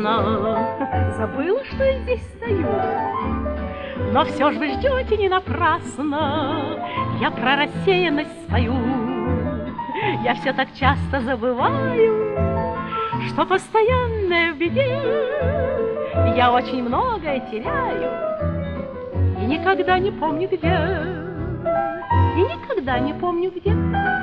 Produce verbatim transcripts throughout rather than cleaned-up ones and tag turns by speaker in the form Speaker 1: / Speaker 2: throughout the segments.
Speaker 1: напрасно. Забыла, что я здесь стою. Но все же вы ждете не напрасно. Я про рассеянность свою. Я все так часто забываю, что постоянная в беде. Я очень многое теряю и никогда не помню где. И никогда не помню где.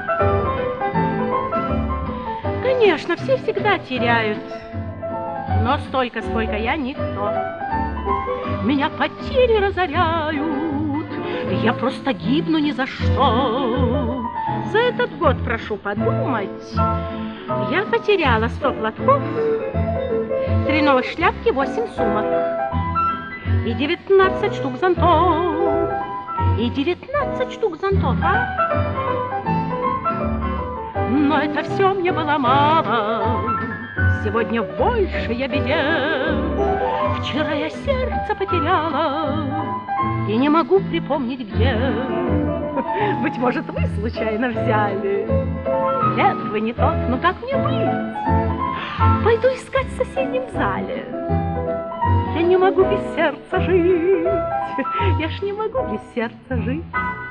Speaker 1: Конечно, все всегда теряют, но столько, сколько я, никто. Меня потери разоряют, я просто гибну ни за что. За этот год, прошу подумать, я потеряла сто платков, три новых шляпки, восемь сумок и девятнадцать штук зонтов. И девятнадцать штук зонтов, а? Но это все мне было мало. Сегодня больше я беде. Вчера я сердце потеряла и не могу припомнить где. Быть может, вы случайно взяли. Нет, вы не тот, но как мне быть? Пойду искать в соседнем зале. Я не могу без сердца жить. Я ж не могу без сердца жить.